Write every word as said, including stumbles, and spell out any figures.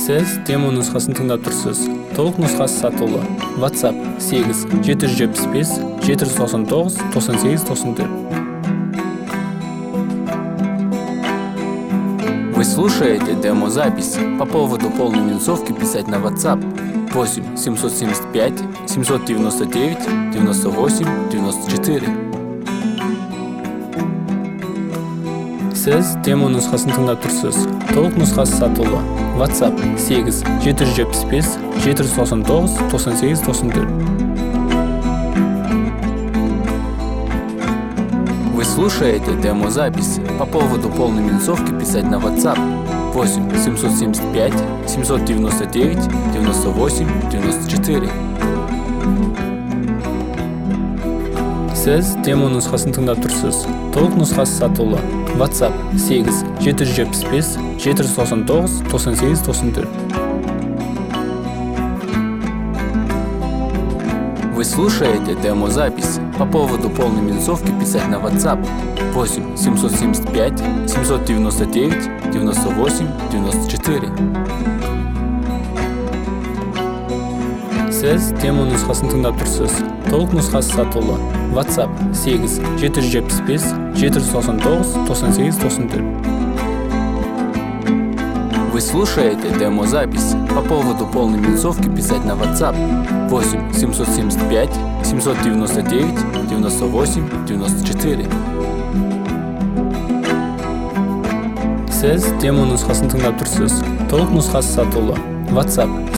Сіз демо нұсқасын тыңдап тұрсыз. Толық нұсқасы сатылы. WhatsApp сегіз жеті жүз жетпіс бес жеті жүз тоқсан тоғыз тоқсан сегіз тоқсан төрт. Вы слушаете демо-запись. По поводу полной минусовки писать на WhatsApp восемь семьсот семьдесят пять семьсот девяносто девять девяносто восемь девяносто четыре. Сіз демо нұсқасын тыңдап тұрсыз. Толық нұсқасы сатылы. WhatsApp сегіз жеті жүз жетпіс бес жеті жүз тоқсан тоғыз тоқсан сегіз тоқсан төрт. Вы слушаете демо-запись. По поводу полной минусовки писать на WhatsApp восемь семьсот семьдесят пять семьсот девяносто девять девяносто восемь девяносто четыре. Сіз демо нұсқасын тыңдап тұрсыз. Толық нұсқасы сатылы. WhatsApp сегіз жеті жүз жетпіс бес жеті жүз тоқсан тоғыз тоқсан сегіз тоқсан төрт. Вы слушаете демо-запись. По поводу полной минусовки писать на WhatsApp восемь семьсот семьдесят пять семьсот девяносто девять девяносто восемь девяносто четыре. Сіз демо нұсқасын тыңдап тұрсыз. Толық нұсқасы сатылы. WhatsApp сегіз жеті жүз жетпіс бес жеті жүз тоқсан тоғыз тоқсан сегіз тоқсан төрт. Вы слушаете демо-запись. По поводу полной минусовки писать на WhatsApp восемь семьсот семьдесят пять семьсот девяносто девять девяносто восемь девяносто четыре. Сіз демо нұсқасын тыңдап тұрсыз. Толық нұсқасы сатылы. WhatsApp